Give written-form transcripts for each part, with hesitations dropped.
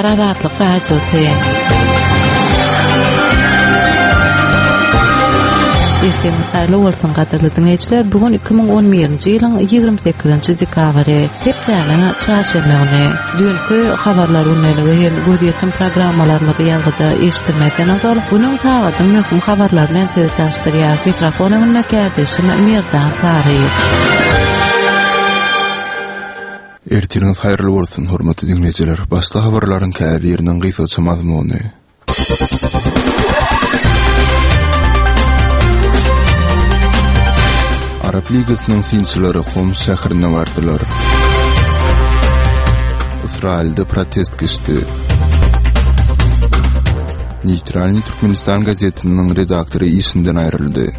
Azatlyk radiosu. Esimiz hayırlı bolsun gaderly dinleyijiler. Bugun 2011-nji ýylyň 28-nji dekabry. Heplerine çarşembeňi dünkü habarlar unneligi hem gödýetdim programmalarymyzy ýalgyda eşitdirmekden azal. Bunyň taýdan möhüm habarlar bilen sizi tanıştyrýar. Mikrofonumyň kärdeşim Merdan Taryýew. Ertiniz hayırlı bolsun hormatly dinleyijiler. Başda habarlaryň käbirinden gysgaça mazmuny. Arap Ligasynyň finçilleri Homs şäherine bardylar. İsrailde protest geçdi. Neytralny Türkmenistan gazetiniň redaktory işinden aýryldy.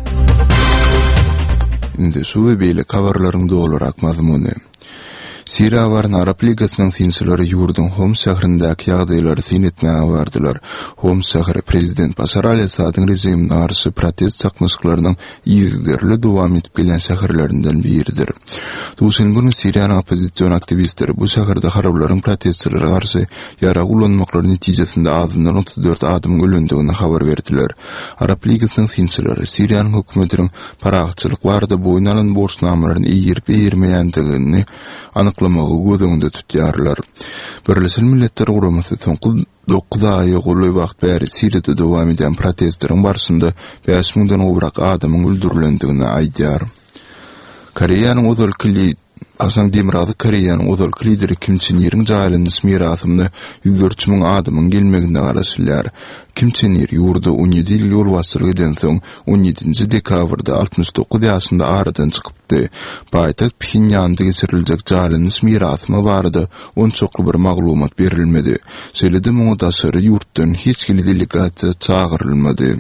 Indi şu we beýle habarlaryň dolarak mazmuny. Siriýa baryn Arap Ligasynyň finçilleri ýurdun Homs şäherindäki ýagdaýlary synetmäge bardylar. Homs şäheri prezident Başar al-Asadyň rejimine garşy protest çakmyşyklarynyň ýygyderli dowam edip gelen şäherlerinden biridir. Duşun günü Siriýanyň opozisiýon aktivistleri bu şäherde harablaryň protestçilere garşy ýara gulanmaklary netijesinde azyndan 34 adam ölendigini habar berdiler. Arap Ligasynyň finçilleri Siriýanyň hökümetiniň paragçylyk barada boýun alan borçnamalaryny ýerip-ýermeýändigini anyklamagy gözüňde tutýarlar. Birleşen Milletler Guramasy soňky 9 aý goly wagt bäri Siriýada dowam eden protestleriň barşynda 5000-den gowrak adamyň öldürilendigini aýdýar. Koreýanyň özalkili Hasan Demirağ Koreýanyň özalkili lideri Kim Chen Irň jaýlanýan mirasyny 104 000 adamyň gelmegine garaşylýar. Kim Chen Ir ýurda 17 ýyl ýol basyrgy eden soň 17-nji dekabrda 69 ýaşynda aradan çykypdy. Paýtagt Pxenýanda geçiriljek jaýlanýan mirasyny barada onçokly bir maglumat berilmedi. Şeýle-de muňa daşary ýurtdan hiç kili delegasiýa çağırylmady.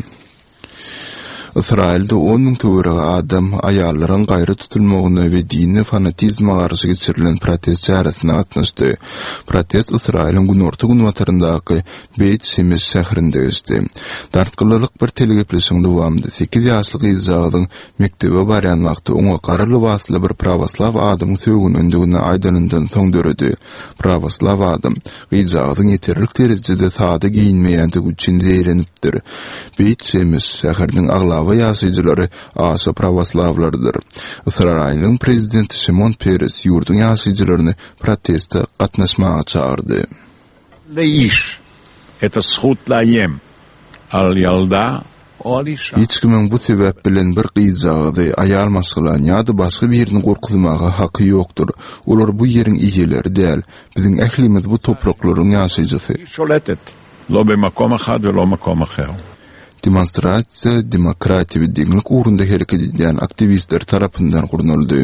İsrailde 10 000 töwerege adam aýallaryň gaýry tutulmagyna we dini fanatizma garşy geçirilen protest çarasyna gatnaşdy. Protest Israiliň günorta günwataryndaky Beit Shemesh şäherinde geçdi. Dartgylylyk bir telegepleşiň dowamında 8 ýaşlyk Izagyň mektebe barýan wagty oňa gary libasly bir prawaslaw adam söýgündigini aýdanyndan soň döredi. Prawaslaw adam Izagyň ýeterlik derejede sada giyinmeýändigi üçin zeýrenipdir. Beit Shemesh şäheriniň aglawa ýaşaýjylary aşy prawaslawlardyr. Israiliň prezidenti Shimon Peres ýurdun ýaşaýjylaryny protestde gatnaşmaga çağırdy. Leish eta zchut layem al yalda Hiç kimin bu sebep bilen bir gyzagdy aýal masgalan ýa-da başga bir ýerini gorkuzmaga haky ýokdur. Olar bu ýeriň iýeleri däl. Biziň ählimiz bu topraklaryň ýaşaýjysy. Lo bemakom ahad ve lo makom aher. Demonstrasiýa demokratiýa we diňlik ugrunda hereket edýän aktivistler tarapyndan gurnuldy.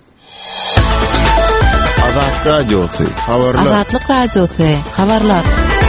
Azatlyk radiosu, habarlar. Azatlyk radiosu, habarlar.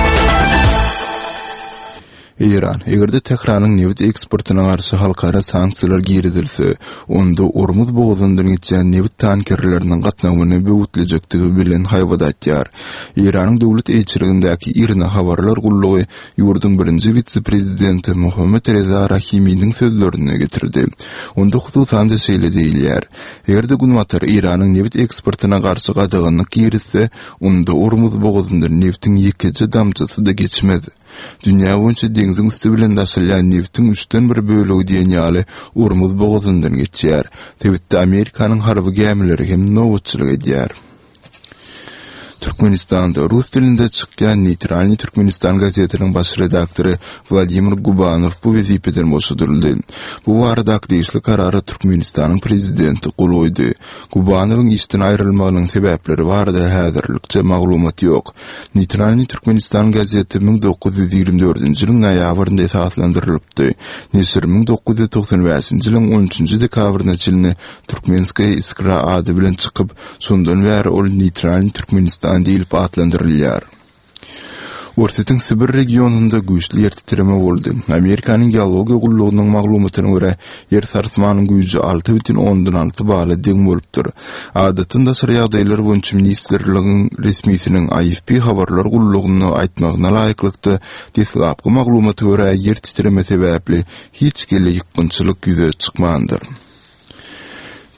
İran, egerde Tehranyň neft eksportyna garşy halkara sanksiýalar giridilse, onda Ormuz boğazyndan geçen neft tankerleriniň gatnawyny böwütlejekdigi bilen haýwadatýar. Iranyň döwlet elçiligindäki Irna habarlar gullugy ýurdun birinji vitse-prezidenti Mohammed Reza Rahimyň sözlerini getirdi. Onda hususan şeýle diýilýär. Egerde günwatar Iranyň neft eksportyna garşy gadagyny giritse, onda Ormuz boğazyndan neftiň ýekiji damjysy da geçmedi. Dünya boýunça deňziň üstü bilen daşylýan neftiň 3-den 1 bölegi diýen ýaly Ormuz boğazyndan geçýär. Tebitde Amerikanyň harby gemileri hem nowatçylyk edýär. Türkmenistanda rus dilinde çykýan Neytralny Türkmenistan gazetiniň baş redaktory Vladimir Gubanow bu wezipeden boşadyldy. Bu barada akdyşly karary Türkmenistanyň prezidenti golaýdy. Gubanowyň işden aýrylmagynyň sebäpleri barada häzirlikçe maglumat ýok. Neytralny Türkmenistan gazeti 1924-nji ýylyň noýabrynda esaslandyrylypdy. Nesir 1995-nji ýylyň 13-nji dekabrynda çylny Türkmenskaya Iskra ady bilen çykyp, şondan bäri ol Neytralny Türkmenistan diýilip atlandyrylýar. Ortatyň Sibir regionunda güýçli ýer titreme boldy. Amerikanyň geologiýa gullugynyň maglumatyna görä, ýer sarsmanyň güýji 6,6 bala deň bolupdyr. Adatynda şeýle ýagdaýlar boýunça ministrligiň resmiýetiniň AFP habarlar gullugyny aýtmagyna laýyklykda deslapky maglumaty görä, ýer titreme sebäpli hiç gele ýykgynçylyk ýüze çykmandyr.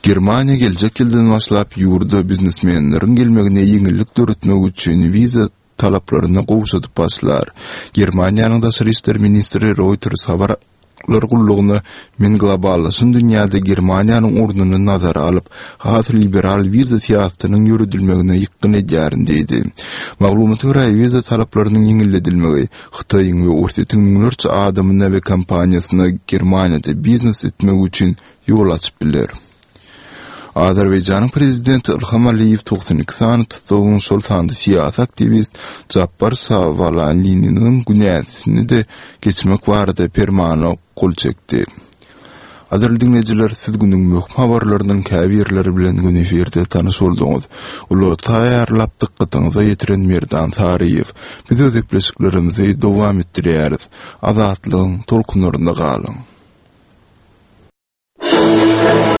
Germaniýa geljek ýyldan başlap ýurda biznesmenleriň gelmegine ýeňillik döretmek üçin viza talaplaryny gowşadyp baslar. Germaniýanyň daşary işler ministri Reuters habarlar gullugyny men globallaşyn dünýäde Germaniýanyň orduny nazara alyp, has liberal wiza siýasatynyň ýürüdilmegine ýykyn edýärin diýdi. Maglumaty görä wiza talaplarynyň ýeňilledilmegi Hytaýyň we Orta miňlerçe adamyna we kompaniýasyna Germaniýada biznes etmek üçin ýol açyp biler. Azerbaycan'ın prezidenti İlham Aliyev 92 sany tutulgyň şol sandy siyasi aktivist Jappar Savalaniniň günäsini de geçmek barada permana kol çekdi. Azerli dinleyijiler, siz günüň möhüm habarlarynyň käbirleri bilen gün eferde tanyş bolduňyz. Uly taýýarlap dykkatyňyza ýetiren Merdan Sariýew. Biz öz epleşiklerimizi dowam etdirýäris. Azatlygyň tolkunlarynda galyň.